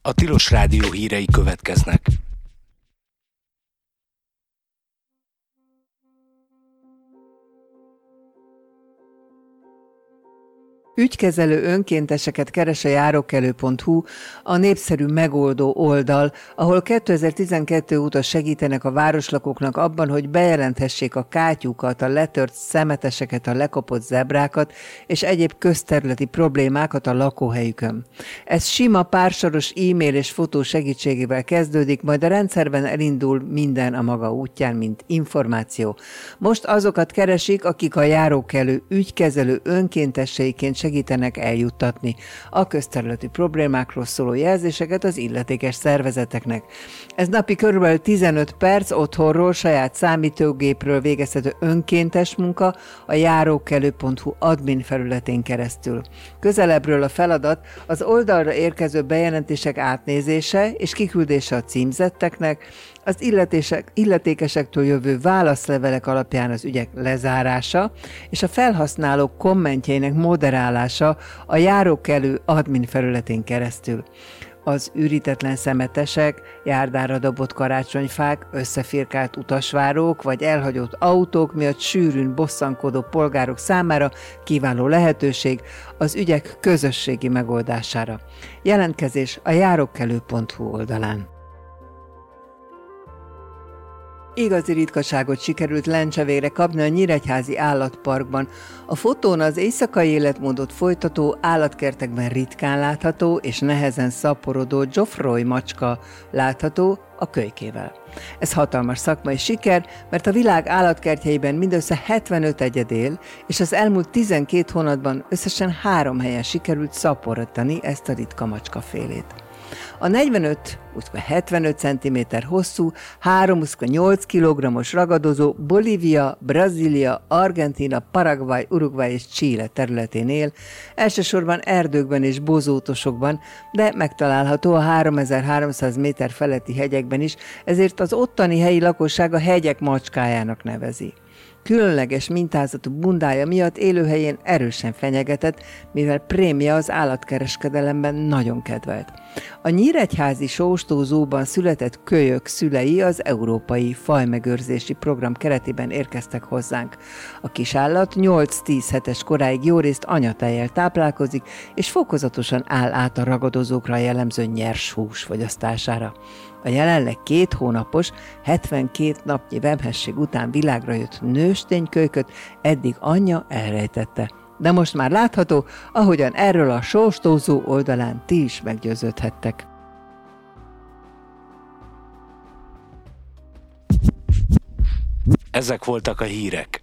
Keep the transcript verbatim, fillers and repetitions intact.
A Tilos Rádió hírei következnek. Ügykezelő önkénteseket keres a járókelő pont hu, a népszerű megoldó oldal, ahol kétezer-tizenkettő óta segítenek a városlakóknak abban, hogy bejelenthessék a kátyúkat, a letört szemeteseket, a lekopott zebrákat és egyéb közterületi problémákat a lakóhelyükön. Ez sima pársoros e-mail és fotó segítségével kezdődik, majd a rendszerben elindul minden a maga útján, mint információ. Most azokat keresik, akik a járókelő ügykezelő önkénteseiként segítenek eljuttatni a közterületi problémákról szóló jelzéseket az illetékes szervezeteknek. Ez napi körülbelül tizenöt perc otthonról, saját számítógépről végezhető önkéntes munka a járókelő pont hu admin felületén keresztül. Közelebbről a feladat az oldalra érkező bejelentések átnézése és kiküldése a címzetteknek, az illetékesektől jövő válaszlevelek alapján az ügyek lezárása és a felhasználók kommentjeinek moderálása a járókelő admin felületén keresztül. Az ürítetlen szemetesek, járdára dobott karácsonyfák, összefirkált utasvárók vagy elhagyott autók miatt sűrűn bosszankodó polgárok számára kiváló lehetőség az ügyek közösségi megoldására. Jelentkezés a járókelő pont hu oldalán. Igazi ritkaságot sikerült lencsevére kapni a Nyíregyházi Állatparkban. A fotón az éjszakai életmódot folytató, állatkertekben ritkán látható és nehezen szaporodó Geoffroy macska látható a kölykével. Ez hatalmas szakmai siker, mert a világ állatkertjeiben mindössze hetvenöt egyed él, és az elmúlt tizenkét hónapban összesen három helyen sikerült szaporodni ezt a ritka macskafélét. A negyvenöt hetvenöt centiméter hosszú, három nyolc kilogrammos ragadozó Bolívia, Brazília, Argentína, Paraguay, Uruguay és Chile területén él, elsősorban erdőkben és bozótosokban, de megtalálható a háromezer-háromszáz méter feletti hegyekben is, ezért az ottani helyi lakosság a hegyek macskájának nevezi. Különleges mintázatú bundája miatt élőhelyén erősen fenyegetett, mivel prémia az állatkereskedelemben nagyon kedvelt. A Nyíregyházi Sóstó Zooban született kölyök szülei az Európai Fajmegőrzési Program keretében érkeztek hozzánk. A kisállat nyolc-tíz hetes koráig jórészt anyatejjel táplálkozik, és fokozatosan áll át a ragadozókra jellemző nyers hús fogyasztására. A jelenleg két hónapos, hetvenkét napnyi vemhesség után világra jött nősténykölyköt eddig anyja elrejtette. De most már látható, ahogyan erről a Sóstózó oldalán ti is meggyőződhettek. Ezek voltak a hírek.